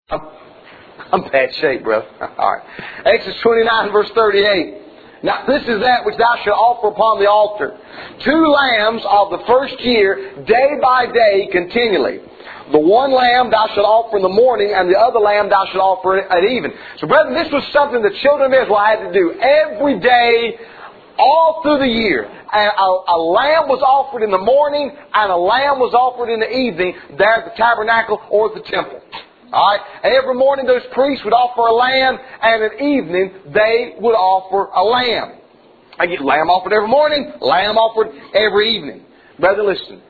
I'm in bad shape, brother. All right. Exodus 29, verse 38. Now, this is that which thou shalt offer upon the altar. 2 lambs of the first year, day by day, continually. The one lamb thou shalt offer in the morning, and the other lamb thou shalt offer at even. So, brethren, this was something the children of Israel had to do every day, all through the year. And a lamb was offered in the morning, and a lamb was offered in the evening, there at the tabernacle or at the temple. Alright? Every morning those priests would offer a lamb, and at evening they would offer a lamb. I get lamb offered every morning, lamb offered every evening. Brother, listen.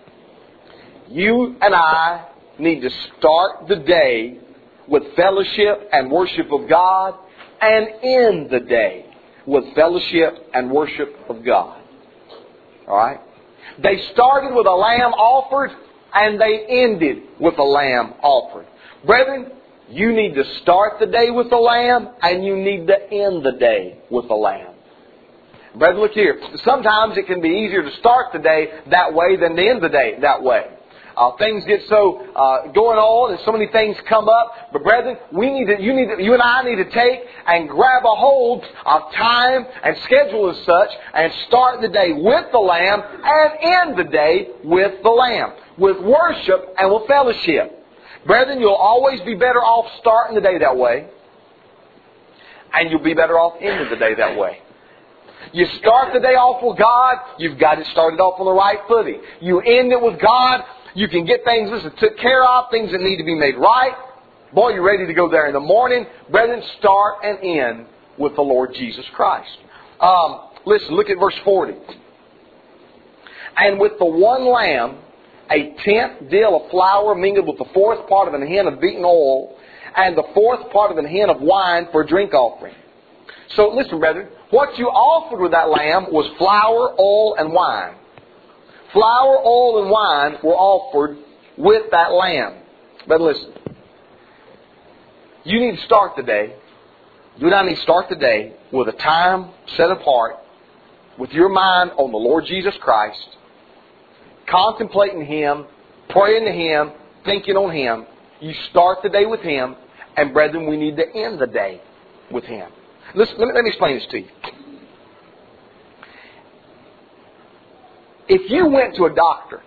You and I need to start the day with fellowship and worship of God, and end the day with fellowship and worship of God. Alright? They started with a lamb offered, and they ended with a lamb offered. Brethren, you need to start the day with the lamb, and you need to end the day with the lamb. Brethren, look here. Sometimes it can be easier to start the day that way than to end the day that way. Things get so going on, and so many things come up. But brethren, you and I need to take and grab a hold of time and schedule as such, and start the day with the lamb, and end the day with the lamb, with worship and with fellowship. Brethren, you'll always be better off starting the day that way, and you'll be better off ending the day that way. You start the day off with God, you've got it started off on the right footing. You end it with God, you can get things took care of, things that need to be made right. Boy, you're ready to go there in the morning. Brethren, start and end with the Lord Jesus Christ. Listen, look at verse 40. And with the one lamb, a 10th deal of flour mingled with the 4th part of an hin of beaten oil, and the 4th part of an hin of wine for a drink offering. So listen, brethren, what you offered with that lamb was flour, oil, and wine. Flour, oil, and wine were offered with that lamb. But listen, you need to start the day. You and I need to start the day with a time set apart, with your mind on the Lord Jesus Christ, contemplating Him, praying to Him, thinking on Him. You start the day with Him, and brethren, we need to end the day with Him. Listen, let me explain this to you. If you went to a doctor,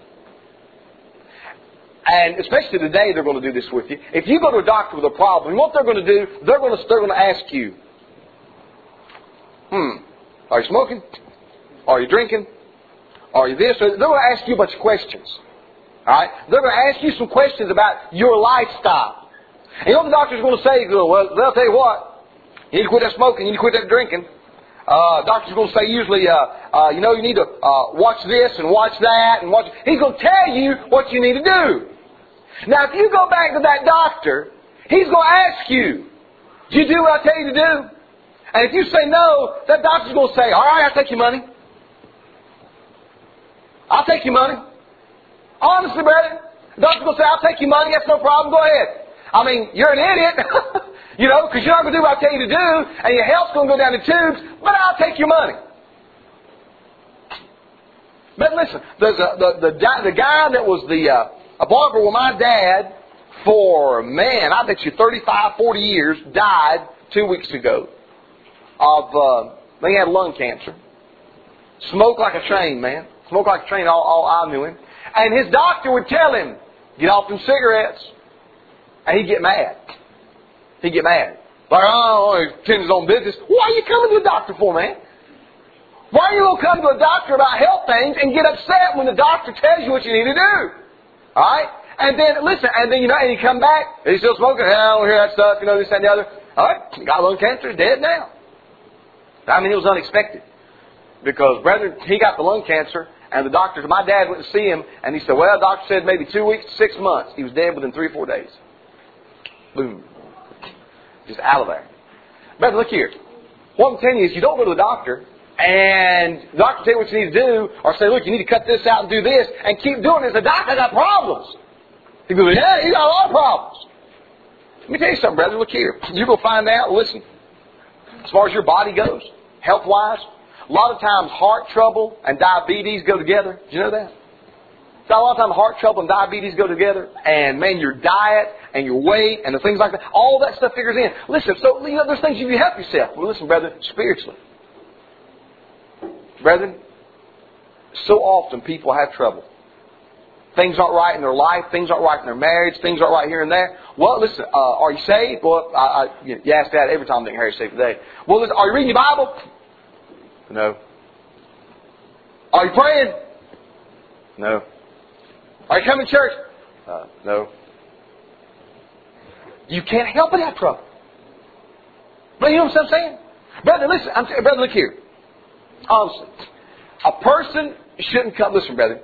and especially today they're going to do this with you. If you go to a doctor with a problem, what they're going to do, they're going to ask you, are you smoking? Are you drinking? Are you this? They're going to ask you a bunch of questions. All right? They're going to ask you some questions about your lifestyle. And you know what the doctor's going to say? Well, they'll tell you what. You need to quit that smoking. You need to quit that drinking. Doctor's going to say usually, you need to watch this and watch that and watch. He's going to tell you what you need to do. Now, if you go back to that doctor, he's going to ask you, "Do you do what I tell you to do?" And if you say no, that doctor's going to say, "All right, I'll take your money. I'll take your money." Honestly, brother, the doctor's going to say, "I'll take your money. That's no problem. Go ahead." I mean, you're an idiot, because you're not going to do what I tell you to do, and your health's going to go down the tubes, but I'll take your money. But listen, there's the guy that was a barber with my dad for, I bet you 35, 40 years, died 2 weeks ago he had lung cancer. Smoked like a train, man. Smoked like a train, all I knew him. And his doctor would tell him, "Get off them cigarettes." And he'd get mad. He'd get mad. Like, he tend his own business. Why are you coming to a doctor for, man? Why are you going to come to a doctor about health things and get upset when the doctor tells you what you need to do? All right? And then, listen, and you come back, and he's still smoking. I don't hear that stuff, this, that, and the other. All right? Got lung cancer, he's dead now. I mean, it was unexpected. Because, brethren, he got the lung cancer, and the doctor, my dad went to see him, and he said, well, the doctor said maybe 2 weeks to 6 months. He was dead within 3 or 4 days. Boom. Just out of there. But look here. What I'm telling you is you don't go to the doctor and the doctor tell you what you need to do, or say, look, you need to cut this out and do this, and keep doing this. The doctor got problems. He goes, yeah, you got a lot of problems. Let me tell you something, brother. Look here. You're going to find out, listen, as far as your body goes, health-wise, a lot of times heart trouble and diabetes go together. Did you know that? So a lot of times heart trouble and diabetes go together. And man, your diet and your weight and the things like that, all that stuff figures in. Listen, so there's things you can help yourself. Well, listen, brethren, spiritually. Brethren, so often people have trouble. Things aren't right in their life. Things aren't right in their marriage. Things aren't right here and there. Well, listen, are you saved? Well, you ask that every time they hear you say today. Well, listen, are you reading your Bible? No. Are you praying? No. Are you coming to church? No. You can't help but have trouble. But you know what I'm saying? Brother, listen. Brother, look here. Honestly, a person shouldn't come. Listen, brother.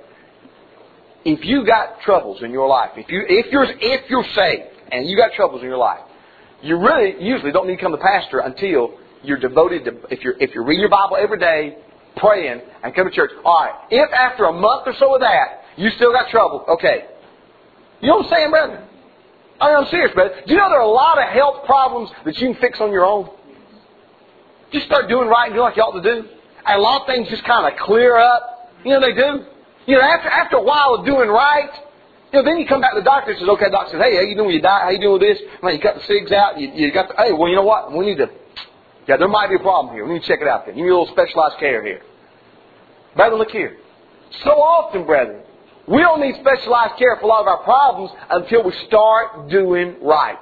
If you got troubles in your life, if you're saved and you got troubles in your life, you really usually don't need to come to pastor until you're devoted to. If you're reading your Bible every day, praying, and come to church. All right. If after a month or so of that you still got trouble, okay. You know what I'm saying, brother? I'm serious, brother. Do you know there are a lot of health problems that you can fix on your own? Just start doing right and doing like you ought to do. And a lot of things just kind of clear up. You know they do. You know, after a while of doing right, then you come back to the doctor and says, okay, doctor says, hey, how you doing with your diet? How you doing with this? Man, you cut the cigs out. You got the, hey, well, you know what? We need to, there might be a problem here. We need to check it out then. You need a little specialized care here. Brethren, look here. So often, brethren, we don't need specialized care for a lot of our problems until we start doing right.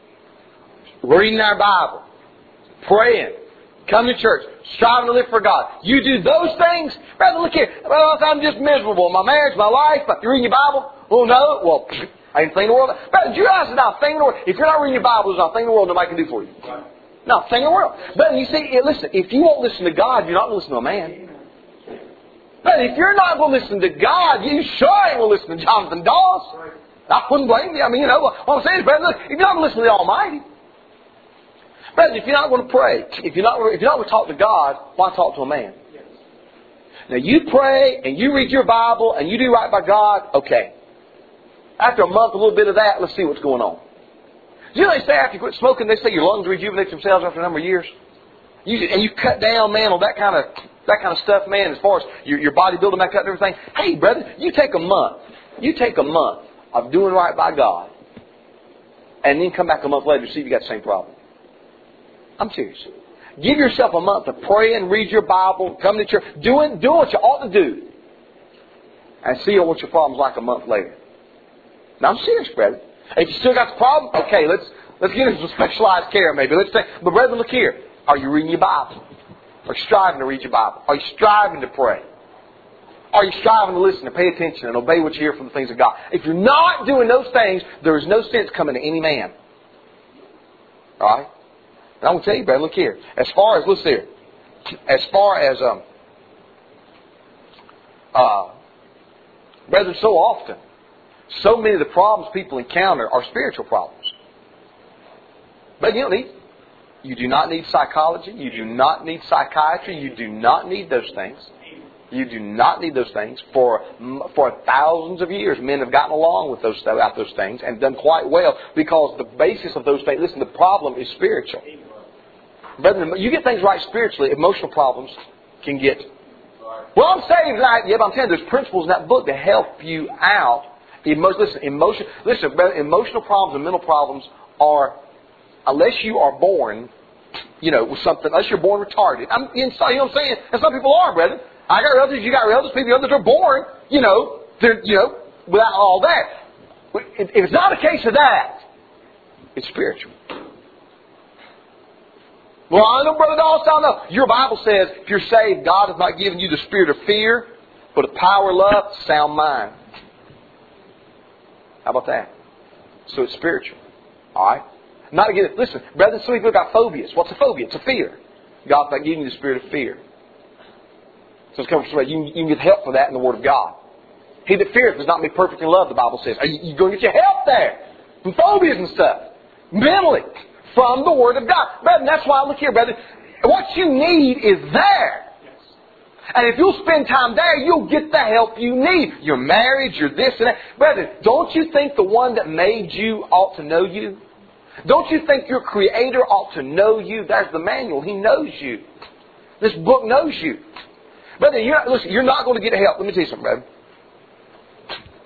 Reading our Bible. Praying. Coming to church. Striving to live for God. You do those things. Brother, look here. Well, I'm just miserable. My marriage, my life. You reading your Bible? Well, no. Well, I ain't thing in the world. Brother, do you realize there's not a thing in the world? If you're not reading your Bible, there's not a thing in the world nobody can do for you. Not a thing in the world. But you see, listen, if you won't listen to God, you're not going to listen to a man. But if you're not going to listen to God, you sure ain't going to listen to Jonathan Dawes. I wouldn't blame you. I mean, what I'm saying is, brother, look, if you're not going to listen to the Almighty, brother, if you're not going to pray, if you're not going to talk to God, why talk to a man? Now, you pray and you read your Bible and you do right by God, okay. After a month, a little bit of that, let's see what's going on. You know they say after you quit smoking, they say your lungs rejuvenate themselves after a number of years. And you cut down, man, on that kind of stuff, man, as far as your body building back up and everything. Hey, brother, you take a month. You take a month of doing right by God. And then come back a month later to see if you got the same problem. I'm serious. Give yourself a month to pray and read your Bible, come to church, doing what you ought to do. And see what your problem's like a month later. Now, I'm serious, brother. If you still got the problem, okay, let's get into some specialized care maybe. Let's say, but brother, look here. Are you reading your Bible? Are you striving to read your Bible? Are you striving to pray? Are you striving to listen and pay attention and obey what you hear from the things of God? If you're not doing those things, there is no sense coming to any man. All right? And I'm going to tell you, brother, look here. As far as brother, so often, so many of the problems people encounter are spiritual problems. But you do not need psychology. You do not need psychiatry. You do not need those things. You do not need those things. For thousands of years, men have gotten along with those things and done quite well because the basis of those things, listen, the problem is spiritual. Brethren, you get things right spiritually, emotional problems can get. Well, I'm saved, right? Yeah, but I'm telling you, there's principles in that book to help you out. Listen, brother, emotional problems and mental problems are, unless you are born, with something, unless you're born retarded. You know what I'm saying? And some people are, brother. I got relatives, you got relatives, people that are born, without all that. If it's not a case of that, it's spiritual. Well, I know, Brother Dawes, I know. Your Bible says, if you're saved, God has not given you the spirit of fear, but of power, love, sound mind. How about that? So it's spiritual. All right? Not again. Listen, brethren, some people got phobias. What's a phobia? It's a fear. God's not giving you the spirit of fear. So it's coming from somebody. You can get help for that in the Word of God. He that feareth does not be perfect in love, the Bible says. You're going to get your help there. From phobias and stuff. Mentally. From the Word of God. Brethren, that's why, look here, brethren. What you need is there. And if you'll spend time there, you'll get the help you need. Your marriage, your this and that. Brethren, don't you think the one that made you ought to know you? Don't you think your Creator ought to know you? There's the manual. He knows you. This book knows you. Brother, you're not going to get help. Let me tell you something, brother.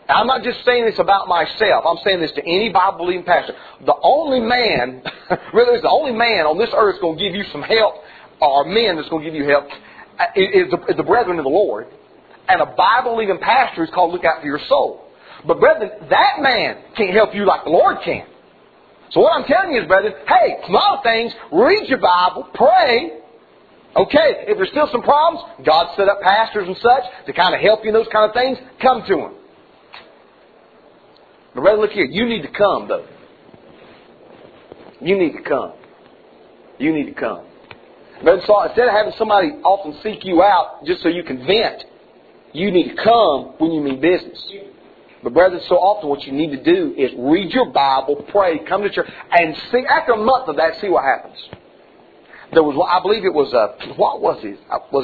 I'm not just saying this about myself. I'm saying this to any Bible-believing pastor. The only man, really, the only man on this earth that's going to give you some help, or men that's going to give you help, is the brethren of the Lord. And a Bible-believing pastor is called to look out for your soul. But brethren, that man can't help you like the Lord can. So what I'm telling you is, brethren, hey, small things, read your Bible, pray. Okay, if there's still some problems, God set up pastors and such to kind of help you in those kind of things. Come to Him. But brethren, look here. You need to come, though. You need to come. You need to come. Brethren, so instead of having somebody often seek you out just so you can vent, you need to come when you mean business. But brethren, so often what you need to do is read your Bible, pray, come to church, and see. After a month of that, see what happens. There was, I believe it was, what was it?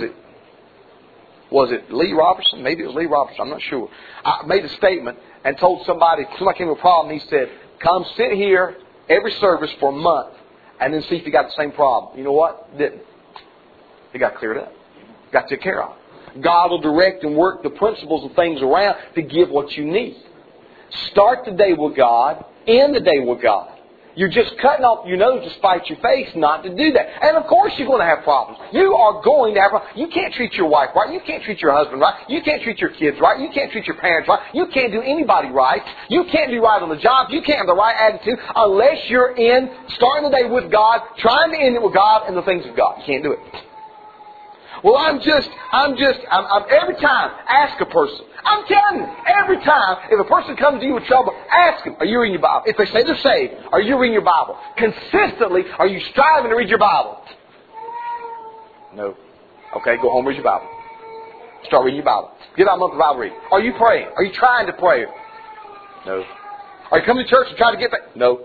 Was it Lee Robertson? Maybe it was Lee Robertson. I'm not sure. I made a statement and told somebody came with a problem. He said, come sit here every service for a month and then see if you got the same problem. You know what? Didn't. It got cleared up. Got taken care of. God will direct and work the principles and things around to give what you need. Start the day with God. End the day with God. You're just cutting off your nose to spite your face not to do that. And of course you're going to have problems. You are going to have problems. You can't treat your wife right. You can't treat your husband right. You can't treat your kids right. You can't treat your parents right. You can't do anybody right. You can't do right on the job. You can't have the right attitude unless you're starting the day with God, trying to end it with God and the things of God. You can't do it. Well, I'm every time, ask a person. I'm telling you, every time, if a person comes to you with trouble, ask them, are you reading your Bible? If they say they're saved, are you reading your Bible? Consistently, are you striving to read your Bible? No. Okay, go home, read your Bible. Start reading your Bible. Get out a month of Bible reading. Are you praying? Are you trying to pray? No. Are you coming to church and trying to get back? No.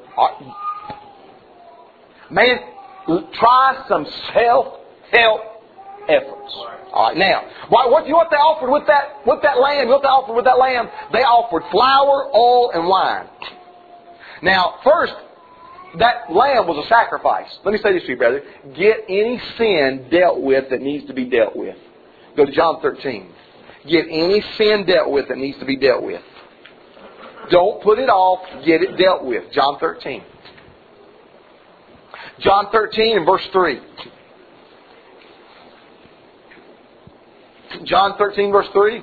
Man, try some self-help efforts. All right, now, what they offered with that lamb? What they offered with that lamb? They offered flour, oil, and wine. Now, first, that lamb was a sacrifice. Let me say this to you, brother. Get any sin dealt with that needs to be dealt with. Go to John 13. Get any sin dealt with that needs to be dealt with. Don't put it off. Get it dealt with. John 13. John 13 and verse 3. John 13, verse 3.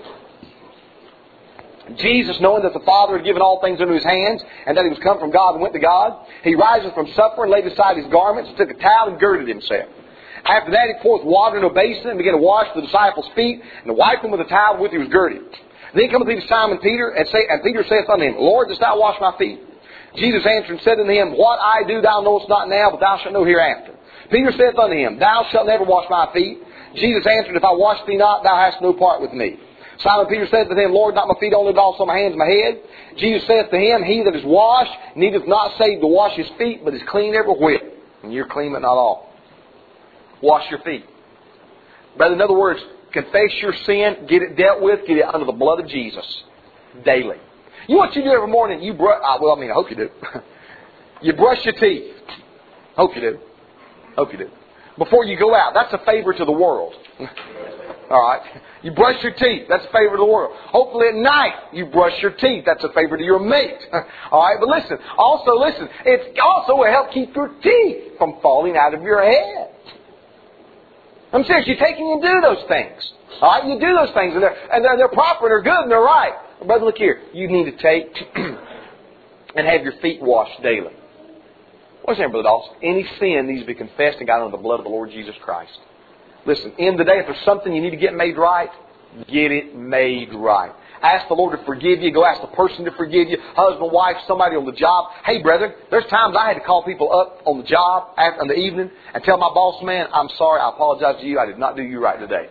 Jesus, knowing that the Father had given all things into His hands, and that He was come from God and went to God, He riseth from supper and laid aside His garments, took a towel and girded Himself. After that He poured water in a basin and began to wash the disciples' feet, and to wipe them with the towel with He was girded. Then cometh He to Simon Peter, and Peter saith unto Him, Lord, dost Thou wash my feet? Jesus answered and said unto him, What I do thou knowest not now, but thou shalt know hereafter. Peter saith unto him, Thou shalt never wash my feet. Jesus answered, If I wash thee not, thou hast no part with me. Simon Peter said to him, Lord, not my feet only, but also my hands and my head. Jesus saith to him, He that is washed needeth not save to wash his feet, but is clean every whit. And you're clean, but not all. Wash your feet. Brother, in other words, confess your sin, get it dealt with, get it under the blood of Jesus. Daily. You know what you do every morning? I hope you do. You brush your teeth. Hope you do. Hope you do. Before you go out. That's a favor to the world. All right. You brush your teeth. That's a favor to the world. Hopefully at night you brush your teeth. That's a favor to your mate. All right. But listen. It also will help keep your teeth from falling out of your head. I'm serious. You're taking and do those things. All right. You do those things and they're proper and they're good and they're right. But brother, look here. You need to take and have your feet washed daily. What's that, Brother Dawson? Any sin needs to be confessed and got under the blood of the Lord Jesus Christ. Listen, in the day, if there's something you need to get made right, get it made right. Ask the Lord to forgive you. Go ask the person to forgive you. Husband, wife, somebody on the job. Hey, brethren, there's times I had to call people up on the job in the evening and tell my boss man, I'm sorry, I apologize to you. I did not do you right today.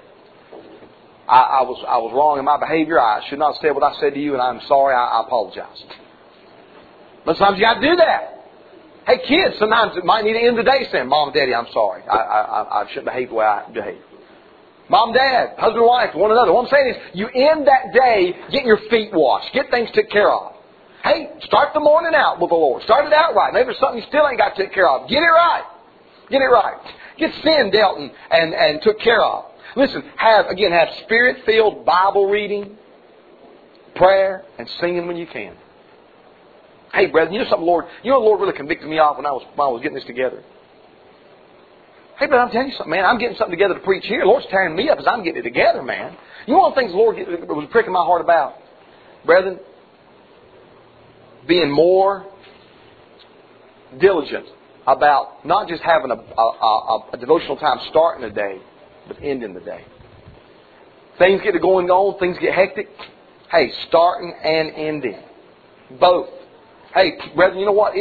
I was wrong in my behavior. I should not have said what I said to you, and I'm sorry. I apologize. But sometimes you got to do that. Hey, kids, sometimes it might need to end the day saying, Mom, Daddy, I'm sorry. I shouldn't behave the way I behave. Mom, Dad, husband, wife, one another. What I'm saying is, you end that day getting your feet washed. Get things taken care of. Hey, start the morning out with the Lord. Start it out right. Maybe there's something you still ain't got to take care of. Get it right. Get it right. Get sin dealt and took care of. Listen, have Spirit-filled Bible reading, prayer and singing when you can. Hey, brethren, you know something, Lord? You know what the Lord really convicted me of when I was getting this together? Hey, but I'm telling you something, man. I'm getting something together to preach here. The Lord's tearing me up as I'm getting it together, man. You know one of the things the Lord was pricking my heart about? Brethren, being more diligent about not just having a devotional time starting the day, but ending the day. Things get going on, things get hectic. Hey, starting and ending. Both. Hey, brethren, you know what?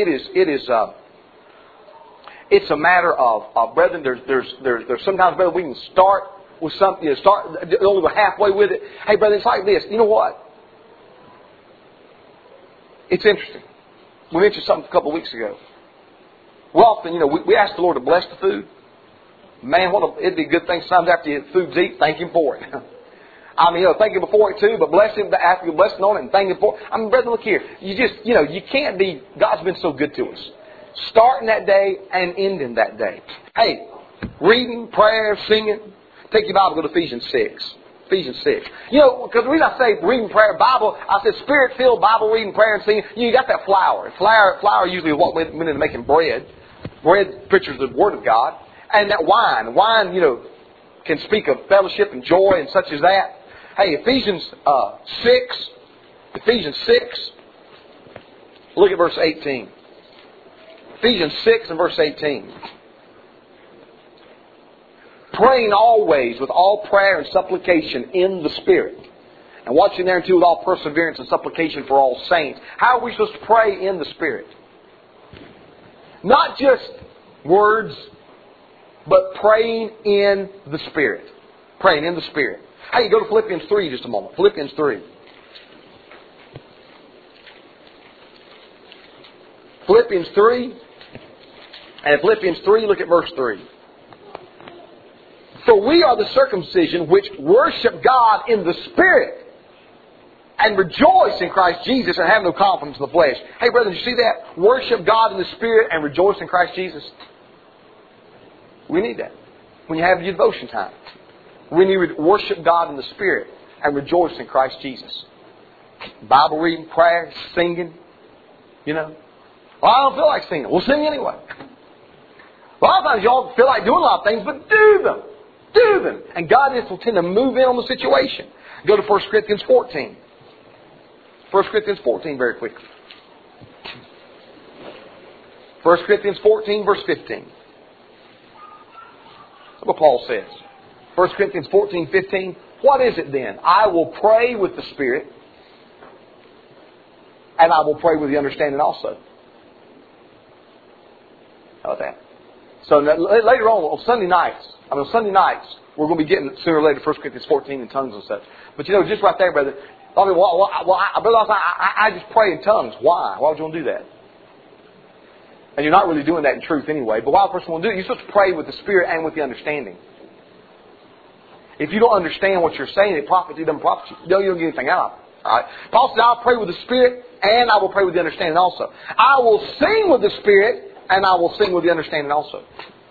It's a matter of brethren, there's sometimes, brethren, we can start with something, only go halfway with it. Hey, brethren, it's like this. You know what? It's interesting. We mentioned something a couple of weeks ago. We often, we ask the Lord to bless the food. Man, it'd be a good thing sometimes after the food's eaten, thank Him for it. I mean, thank Him before it too, but bless Him after you bless Him on it and thank Him for it. I mean, brethren, look here. You can't be, God's been so good to us. Starting that day and ending that day. Hey, reading, prayer, singing. Take your Bible, go to Ephesians 6. Ephesians 6. Because the reason I say reading, prayer, Bible, I said Spirit-filled Bible reading, prayer, and singing. You got that flour. Flour usually is what went into making bread. Bread pictures the Word of God. And that wine. Wine, can speak of fellowship and joy and such as that. Hey, Ephesians 6. Look at verse 18. Ephesians 6 and verse 18. Praying always with all prayer and supplication in the Spirit. And watching there too with all perseverance and supplication for all saints. How are we supposed to pray in the Spirit? Not just words, but praying in the Spirit. Praying in the Spirit. Hey, go to Philippians 3 just a moment. Philippians 3. Philippians 3. And Philippians 3, look at verse 3. For we are the circumcision which worship God in the Spirit and rejoice in Christ Jesus and have no confidence in the flesh. Hey, brethren, you see that? Worship God in the Spirit and rejoice in Christ Jesus. We need that. When you have your devotion time. We need to worship God in the Spirit and rejoice in Christ Jesus. Bible reading, prayer, singing. Well, I don't feel like singing. We'll sing anyway. A lot of times y'all feel like doing a lot of things, but do them. Do them. And God will tend to move in on the situation. Go to 1 Corinthians 14. 1 Corinthians 14 very quickly. 1 Corinthians 14 verse 15. Look what Paul says. 1 Corinthians 14:15. What is it then? I will pray with the Spirit, and I will pray with the understanding also. How about that? So later on Sunday nights, we're going to be getting sooner or later 1 Corinthians 14 in tongues and such. But just right there, brother, I just pray in tongues. Why? Why would you want to do that? And you're not really doing that in truth anyway. But why a person will do it, you're supposed to pray with the Spirit and with the understanding. If you don't understand what you're saying, it doesn't profit you. You don't get anything out of it. All right? Paul said, I'll pray with the Spirit and I will pray with the understanding also. I will sing with the Spirit and I will sing with the understanding also.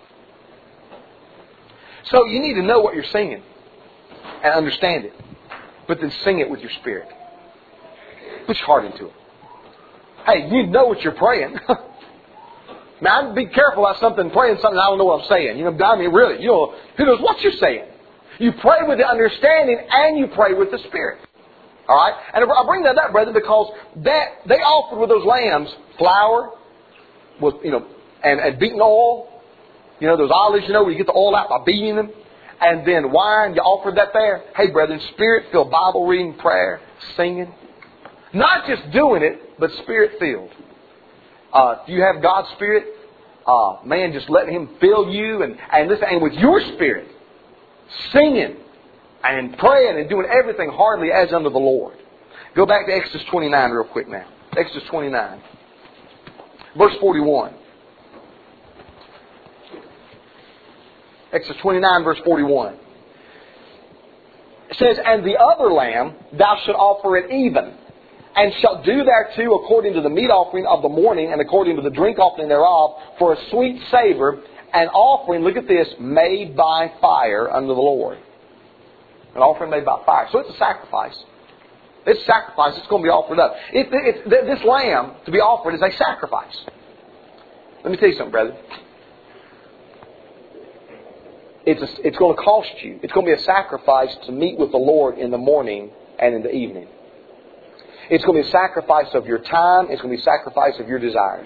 So you need to know what you're singing and understand it. But then sing it with your spirit. Put your heart into it. Hey, you know what you're praying. Now, I'd be careful about praying something I don't know what I'm saying. Really, who knows what you're saying. You pray with the understanding and you pray with the Spirit. All right? And I bring that up, brethren, because they offered with those lambs flour, with and beaten oil. Those olives, where you get the oil out by beating them. And then wine, you offered that there. Hey, brethren, Spirit-filled Bible reading, prayer, singing. Not just doing it, but Spirit-filled. If you have God's Spirit, man, just let Him fill you and listen, and with your spirit, singing and praying and doing everything heartily as unto the Lord. Go back to Exodus 29 real quick now. Exodus 29. Verse 41. Exodus 29 verse 41. It says, And the other lamb thou shalt offer it even, and shalt do thereto according to the meat offering of the morning, and according to the drink offering thereof, for a sweet savor, an offering, look at this, made by fire unto the Lord. An offering made by fire. So it's a sacrifice. It's sacrifice. It's going to be offered up. This lamb to be offered is a sacrifice. Let me tell you something, brother. It's going to cost you. It's going to be a sacrifice to meet with the Lord in the morning and in the evening. It's going to be a sacrifice of your time. It's going to be a sacrifice of your desires.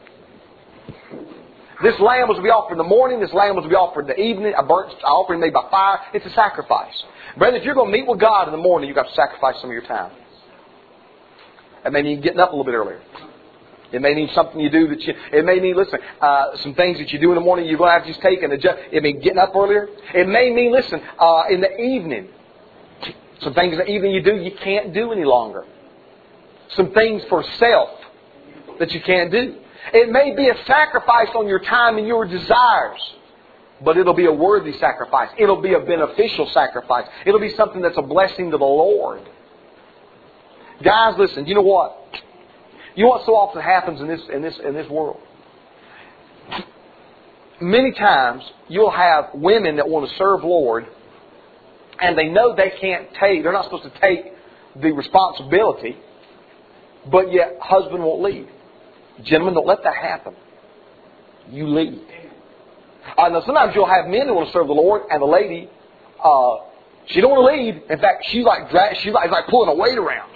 This lamb was to be offered in the morning. This lamb was to be offered in the evening. A burnt offering made by fire. It's a sacrifice. Brother, if you're going to meet with God in the morning, you've got to sacrifice some of your time. It may mean getting up a little bit earlier. It may mean something you do it may mean, some things that you do in the morning you're going to have to just take and adjust. It may mean getting up earlier. It may mean, in the evening. Some things in the evening you do, you can't do any longer. Some things for self that you can't do. It may be a sacrifice on your time and your desires, but it'll be a worthy sacrifice. It'll be a beneficial sacrifice. It'll be something that's a blessing to the Lord. Guys, listen, you know what? You know what so often happens in this world? Many times you'll have women that want to serve Lord, and they know they're not supposed to take the responsibility, but yet husband won't lead. Gentlemen, don't let that happen. You lead. Now sometimes you'll have men that want to serve the Lord, and the lady, she don't want to lead. In fact, she's like pulling a weight around.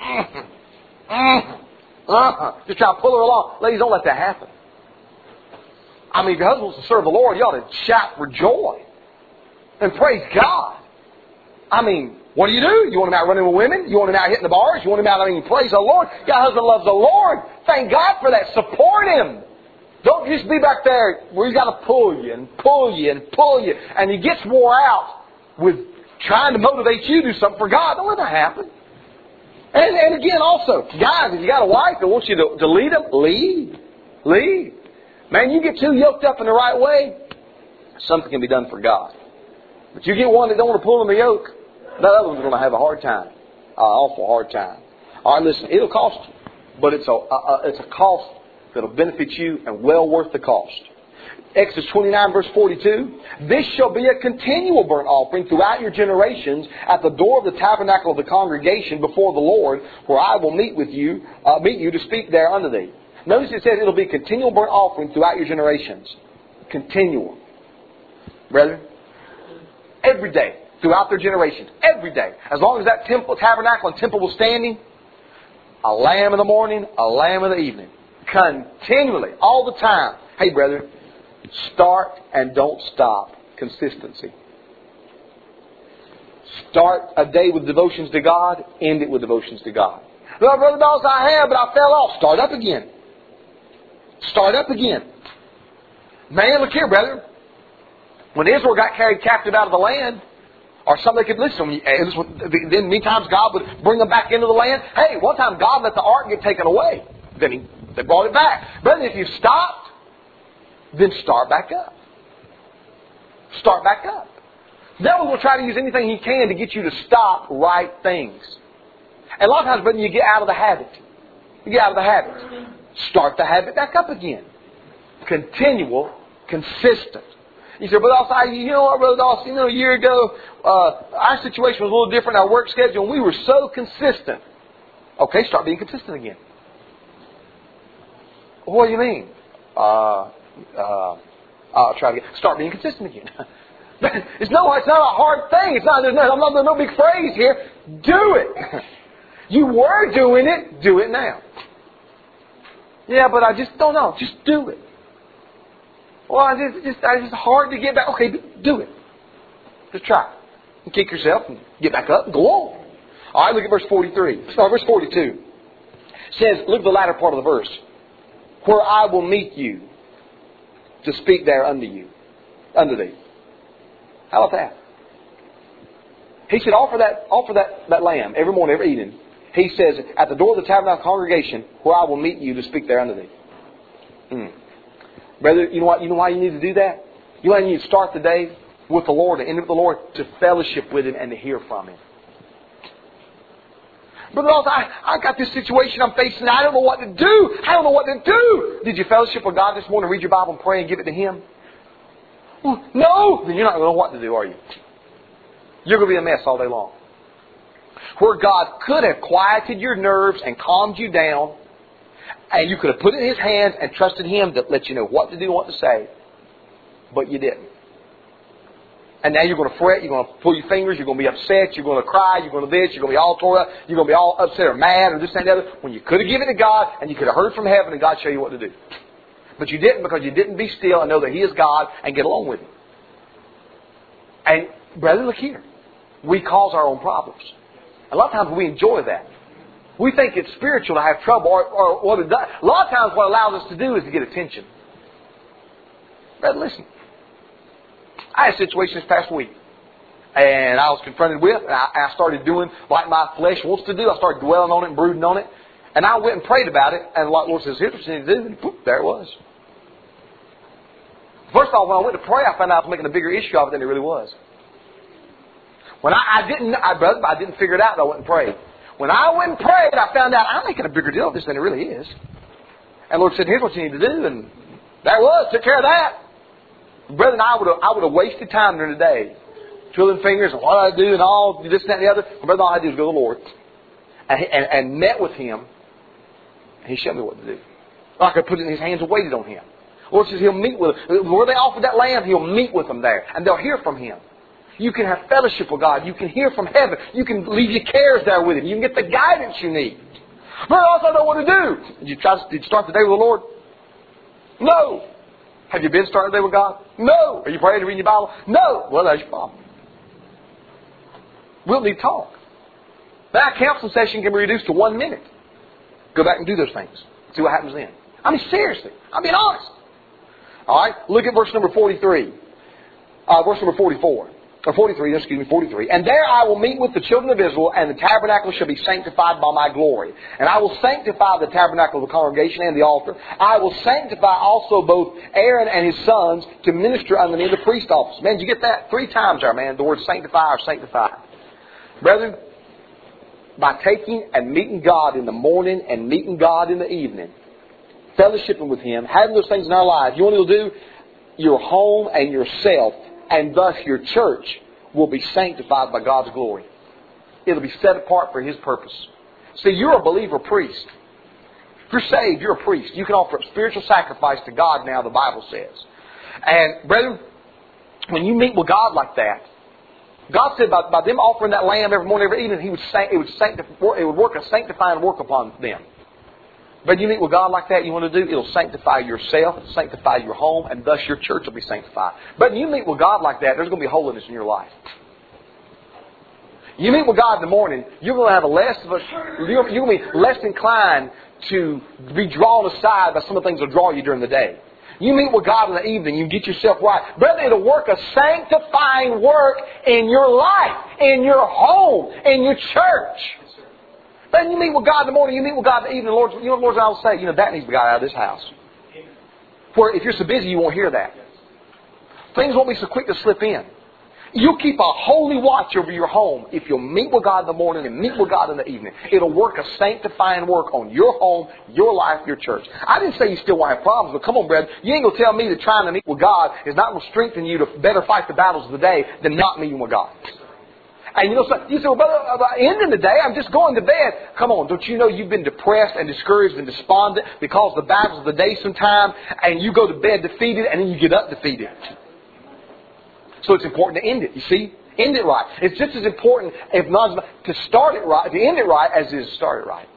Just try to pull her along. Ladies, don't let that happen. I mean, if your husband wants to serve the Lord, you ought to shout for joy and praise God. I mean, what do? You want him out running with women? You want him out hitting the bars? You want him out, praise the Lord. Your husband loves the Lord. Thank God for that. Support him. Don't just be back there where he's got to pull you and pull you and pull you. And he gets wore out with trying to motivate you to do something for God. Don't let that happen. And again, also, guys, if you got a wife that wants you to lead them, lead. Man, you get too yoked up in the right way, something can be done for God. But you get one that don't want to pull on the yoke, that other one's going to have a hard time. An awful hard time. All right, listen, it'll cost you. But it's a cost that'll benefit you and well worth the cost. Exodus 29 verse 42. This shall be a continual burnt offering throughout your generations at the door of the tabernacle of the congregation before the Lord, where I will meet you to speak there unto thee. Notice it says it'll be a continual burnt offering throughout your generations. Continual. Brethren, every day, throughout their generations, every day, as long as that tabernacle and temple was standing, a lamb in the morning, a lamb in the evening. Continually, all the time. Hey, brother, start and don't stop. Consistency. Start a day with devotions to God, end it with devotions to God. Well, Brother Dawes, I have, but I fell off. Start up again. Start up again. Man, look here, brother. When Israel got carried captive out of the land, or something they could listen. Then many times God would bring them back into the land. Hey, one time God let the ark get taken away. Then they brought it back. Brother, if you've stopped, then start back up. Start back up. The devil will try to use anything he can to get you to stop right things. And a lot of times, brother, you get out of the habit. You get out of the habit. Start the habit back up again. Continual, consistent. You say, Brother Dawson, you know what, Brother Dawson, a year ago, our situation was a little different, our work schedule, and we were so consistent. Okay, start being consistent again. What do you mean? I'll try again. Start being consistent again. It's not a hard thing. There's no big phrase here. Do it. You were doing it. Do it now. Yeah, but I just don't know. Just do it. Well, it's just hard to get back. Okay, do it. Just try. And kick yourself and get back up and go on. All right, look at verse 43. Verse 42. It says, look at the latter part of the verse. Where I will meet you to speak there unto thee. How about that? He said, offer that lamb every morning, every evening. He says, at the door of the tabernacle congregation, where I will meet you to speak there unto thee. Brother, you know why you need to do that? You know why you need to start the day with the Lord and end with the Lord? To fellowship with Him and to hear from Him. Brother, I got this situation I'm facing. I don't know what to do. I don't know what to do. Did you fellowship with God this morning, read your Bible and pray and give it to Him? Well, no. Then you're not going to know what to do, are you? You're going to be a mess all day long. where God could have quieted your nerves and calmed you down, and you could have put it in His hands and trusted Him to let you know what to do and what to say, but you didn't. And now you're going to fret, you're going to pull your fingers, you're going to be upset, you're going to cry, you're going to this, you're going to be all tore up, you're going to be all upset or mad or this and the other, when you could have given it to God and you could have heard from heaven and God show you what to do. But you didn't, because you didn't be still and know that He is God and get along with Him. And, brethren, look here. We cause our own problems. A lot of times we enjoy that. We think it's spiritual to have trouble, or what it does. A lot of times what it allows us to do is to get attention. Brethren, listen. I had a situation this past week, and I was confronted with, and I started doing like my flesh wants to do. I started dwelling on it and brooding on it, and I went and prayed about it, and the Lord says, here's what you need to do, and poof, there it was. First of all, when I went to pray, I found out I was making a bigger issue of it than it really was. When I didn't figure it out, and I went and prayed. When I went and prayed, I found out I'm making a bigger deal of this than it really is. And the Lord said, here's what you need to do, and there it was, took care of that. Brethren, I would have wasted time during the day, twiddling fingers and what I do and all this and that and the other. Brethren, all I do is go to the Lord and met with Him. And He showed me what to do. I could put it in His hands and waited on Him. The Lord says He'll meet with them. Where they offered that lamb, He'll meet with them there. And they'll hear from Him. You can have fellowship with God. You can hear from heaven. You can leave your cares there with Him. You can get the guidance you need. But I also know what to do. Did you start the day with the Lord? No. Have you been starting the day with God? No. Are you praying to read your Bible? No. Well, that's your problem. We'll need talk. That counseling session can be reduced to 1 minute. Go back and do those things. See what happens then. I mean, seriously. I'm being honest. All right. Look at verse number 43. Verse number 44. Or 43. And there I will meet with the children of Israel, and the tabernacle shall be sanctified by my glory. And I will sanctify the tabernacle of the congregation and the altar. I will sanctify also both Aaron and his sons to minister unto me in the priest office. Man, did you get that? 3 times there, man. The word sanctify or sanctify. Brethren, by taking and meeting God in the morning and meeting God in the evening, fellowshipping with Him, having those things in our lives, you know what it'll do? Your home and yourself, and thus your church, will be sanctified by God's glory. It'll be set apart for His purpose. See, you're a believer priest. If you're saved, you're a priest. You can offer a spiritual sacrifice to God now, the Bible says. And, brethren, when you meet with God like that, God said by them offering that lamb every morning, every evening, it would work a sanctifying work upon them. But you meet with God like that, you want to do, it'll sanctify yourself, it'll sanctify your home, and thus your church will be sanctified. But you meet with God like that, there's going to be holiness in your life. You meet with God in the morning, you're going to have you're going to be less inclined to be drawn aside by some of the things that draw you during the day. You meet with God in the evening, you get yourself right. Brother, it'll work a sanctifying work in your life, in your home, in your church. Then you meet with God in the morning, you meet with God in the evening. Lord, you know what the Lord's will say? That needs to be got out of this house. Where if you're so busy, you won't hear that. Things won't be so quick to slip in. You'll keep a holy watch over your home if you'll meet with God in the morning and meet with God in the evening. It'll work a sanctifying work on your home, your life, your church. I didn't say you still won't have problems, but come on, brethren. You ain't going to tell me that trying to meet with God is not going to strengthen you to better fight the battles of the day than not meeting with God. And you say, well, brother, by the end of the day, I'm just going to bed. Come on, don't you know you've been depressed and discouraged and despondent because of the battles of the day sometime, and you go to bed defeated, and then you get up defeated. So it's important to end it, you see? End it right. It's just as important, if not to start it right, to end it right, as it is to start it right.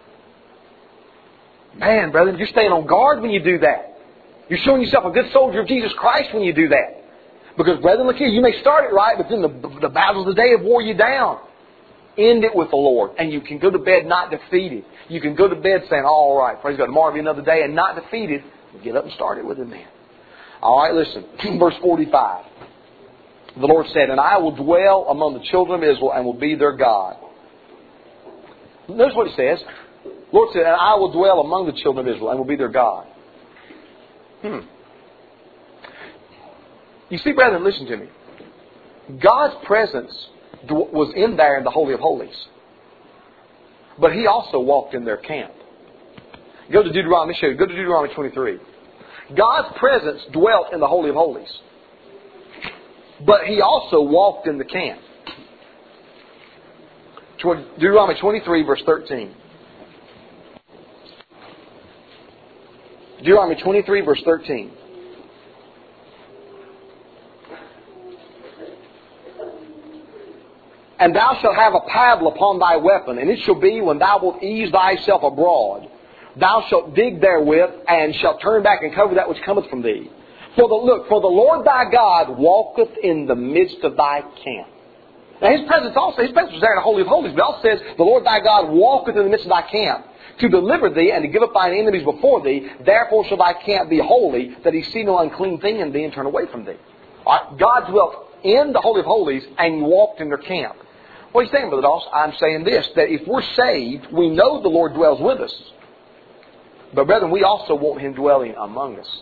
Man, brother, you're staying on guard when you do that. You're showing yourself a good soldier of Jesus Christ when you do that. Because, brethren, look here, you may start it right, but then the battles of the day have wore you down. End it with the Lord. And you can go to bed not defeated. You can go to bed saying, all right, praise God, tomorrow will be another day, and not defeated. Get up and start it with Him, man. All right, listen. Verse 45. The Lord said, and I will dwell among the children of Israel and will be their God. Notice what He says. The Lord said, and I will dwell among the children of Israel and will be their God. You see, brethren, listen to me. God's presence was in there in the Holy of Holies. But He also walked in their camp. Go to Deuteronomy 23. God's presence dwelt in the Holy of Holies. But He also walked in the camp. Deuteronomy 23, verse 13. Deuteronomy 23, verse 13. And thou shalt have a paddle upon thy weapon, and it shall be when thou wilt ease thyself abroad, thou shalt dig therewith, and shalt turn back and cover that which cometh from thee. For the Lord thy God walketh in the midst of thy camp. Now His presence was there in the Holy of Holies, but it also says, the Lord thy God walketh in the midst of thy camp, to deliver thee and to give up thine enemies before thee. Therefore shall thy camp be holy, that He see no unclean thing in thee and turn away from thee. All right, God dwelt in the Holy of Holies and walked in their camp. What are you saying, Brother Doss? I'm saying this, that if we're saved, we know the Lord dwells with us. But brethren, we also want Him dwelling among us.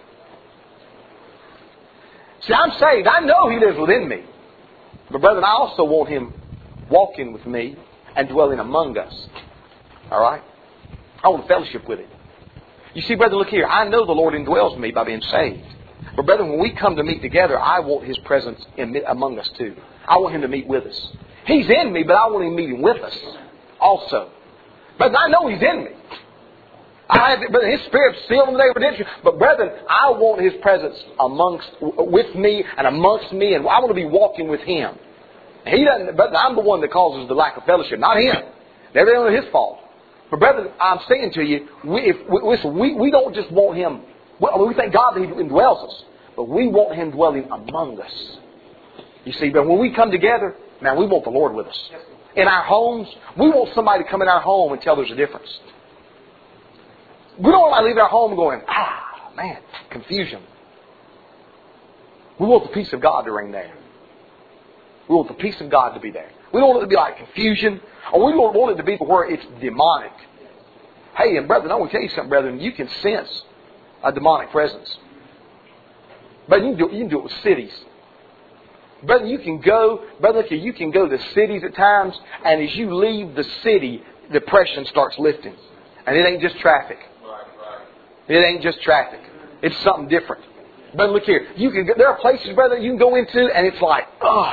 See, I'm saved. I know He lives within me. But brethren, I also want Him walking with me and dwelling among us. All right? I want fellowship with Him. You see, brethren, look here. I know the Lord indwells me by being saved. But brethren, when we come to meet together, I want His presence among us too. I want Him to meet with us. He's in me, but I want Him meeting with us also. But I know He's in me. His Spirit's sealed in the day of redemption. But brethren, I want His presence with me and amongst me, and I want to be walking with Him. He doesn't. But I'm the one that causes the lack of fellowship, not Him. Everything is His fault. But brethren, I'm saying to you, we don't just want Him. We thank God that He indwells us, but we want Him dwelling among us. You see, but when we come together, man, we want the Lord with us. In our homes, we want somebody to come in our home and tell there's a difference. We don't want to leave our home going, man, confusion. We want the peace of God to reign there. We want the peace of God to be there. We don't want it to be like confusion, or we don't want it to be where it's demonic. Hey, and brethren, I want to tell you something, brethren. You can sense a demonic presence. But you can do it with cities. Brother, you can go to cities at times, and as you leave the city, depression starts lifting. And it ain't just traffic. It ain't just traffic. It's something different. But look here, there are places, brother, you can go into, and it's like,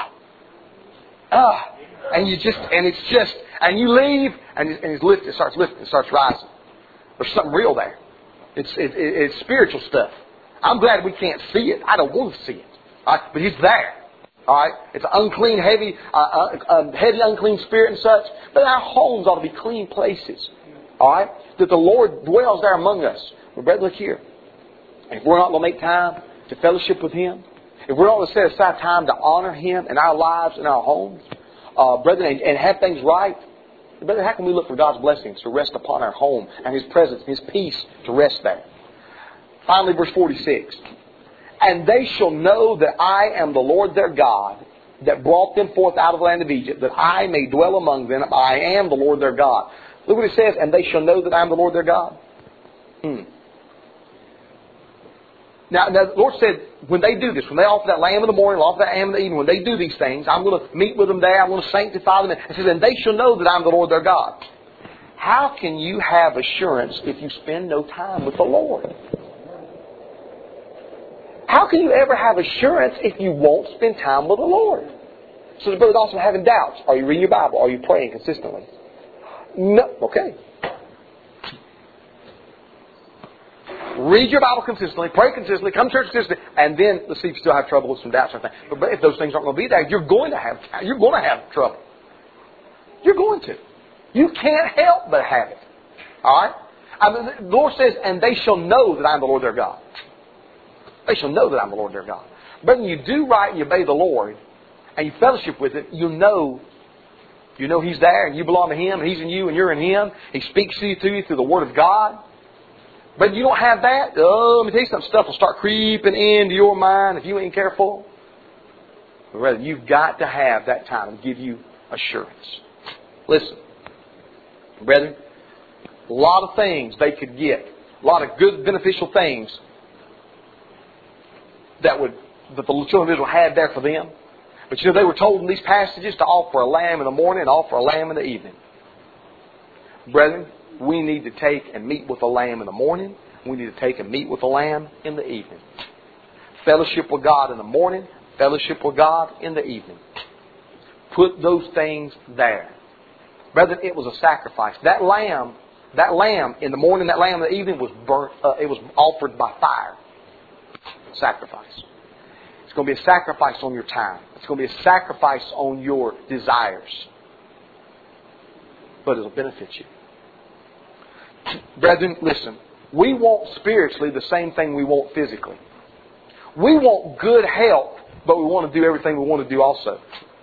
and you leave, and it's lifted, it starts lifting, it starts rising. There's something real there. It's spiritual stuff. I'm glad we can't see it. I don't want to see it. All right? But He's there. All right? It's an unclean, heavy, unclean spirit and such. But our homes ought to be clean places. All right? That the Lord dwells there among us. But brother, look here. If we're not going to make time to fellowship with Him, if we're not going to set aside time to honor Him in our lives, in our homes, brethren, and have things right, brother, how can we look for God's blessings to rest upon our home and His presence, His peace to rest there? Finally, verse 46. And they shall know that I am the Lord their God, that brought them forth out of the land of Egypt, that I may dwell among them. I am the Lord their God. Look what it says, and they shall know that I am the Lord their God. Now, the Lord said, when they do this, when they offer that lamb in the morning, offer that lamb in the evening, when they do these things, I'm going to meet with them there, I'm going to sanctify them. It says, and they shall know that I'm the Lord their God. How can you have assurance if you spend no time with the Lord? How can you ever have assurance if you won't spend time with the Lord? So the brother's also having doubts. Are you reading your Bible? Are you praying consistently? No. Okay. Read your Bible consistently, pray consistently, come to church consistently, and then let's see if you still have trouble with some doubts or things. But if those things aren't going to be there, you're going to have trouble. You're going to. You can't help but have it. All right? The Lord says, and they shall know that I am the Lord their God. They shall know that I'm the Lord their God. But when you do right and you obey the Lord, and you fellowship with it, you know He's there, and you belong to Him, and He's in you, and you're in Him. He speaks to you through the Word of God. But you don't have that. Let me tell you something. Stuff will start creeping into your mind if you ain't careful. But rather, you've got to have that time to give you assurance. Listen, brethren, a lot of things they could get, a lot of good, beneficial things that the children of Israel had there for them. But they were told in these passages to offer a lamb in the morning and offer a lamb in the evening. Brethren, we need to take and meet with the lamb in the morning. We need to take and meet with the lamb in the evening. Fellowship with God in the morning. Fellowship with God in the evening. Put those things there. Brethren, it was a sacrifice. That lamb in the morning, that lamb in the evening was burnt. It was offered by fire. Sacrifice. It's going to be a sacrifice on your time. It's going to be a sacrifice on your desires. But it'll benefit you. Brethren, listen. We want spiritually the same thing we want physically. We want good health, but we want to do everything we want to do also.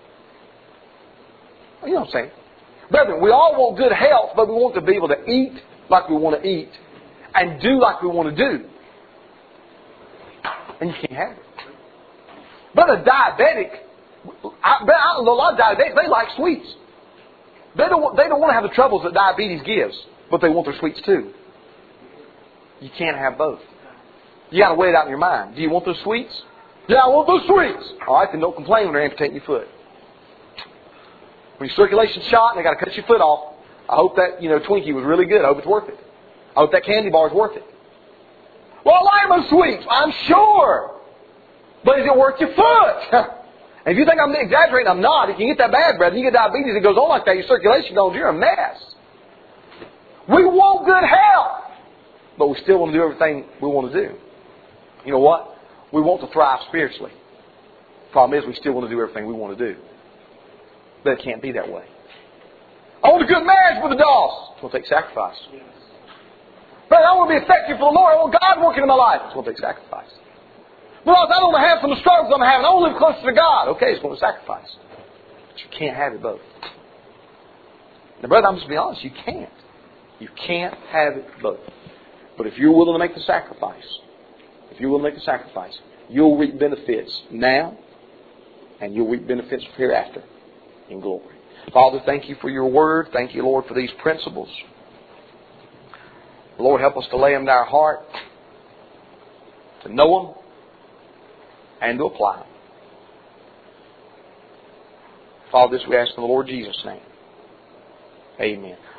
You know what I'm saying? Brethren, we all want good health, but we want to be able to eat like we want to eat and do like we want to do. And you can't have it. But a diabetic, a lot of diabetics, they like sweets. They don't want to have the troubles that diabetes gives, but they want their sweets too. You can't have both. You got to weigh it out in your mind. Do you want those sweets? Yeah, I want those sweets. All right, then don't complain when they're amputating your foot. When your circulation's shot and they got to cut your foot off, I hope that Twinkie was really good. I hope it's worth it. I hope that candy bar is worth it. Well, I like those sweets. I'm sure. But is it worth your foot? And if you think I'm exaggerating, I'm not. If you get that bad, brother, you get diabetes, it goes on like that, your circulation goes, you're a mess. We want good health, but we still want to do everything we want to do. You know what? We want to thrive spiritually. Problem is, we still want to do everything we want to do. But it can't be that way. I want a good marriage with a doss. It's going to take sacrifice. But I want to be effective for the Lord. I want God working in my life. It's going to take sacrifice. Well, I don't want to have some of the struggles I'm having. I want to live closer to God. Okay, it's going to sacrifice. But you can't have it both. Now, brother, I'm just being honest. You can't. You can't have it both. But if you're willing to make the sacrifice, you'll reap benefits now, and you'll reap benefits hereafter in glory. Father, thank you for your word. Thank you, Lord, for these principles. Lord, help us to lay them in our heart, to know them, and to apply them. Father, this we ask in the Lord Jesus' name. Amen.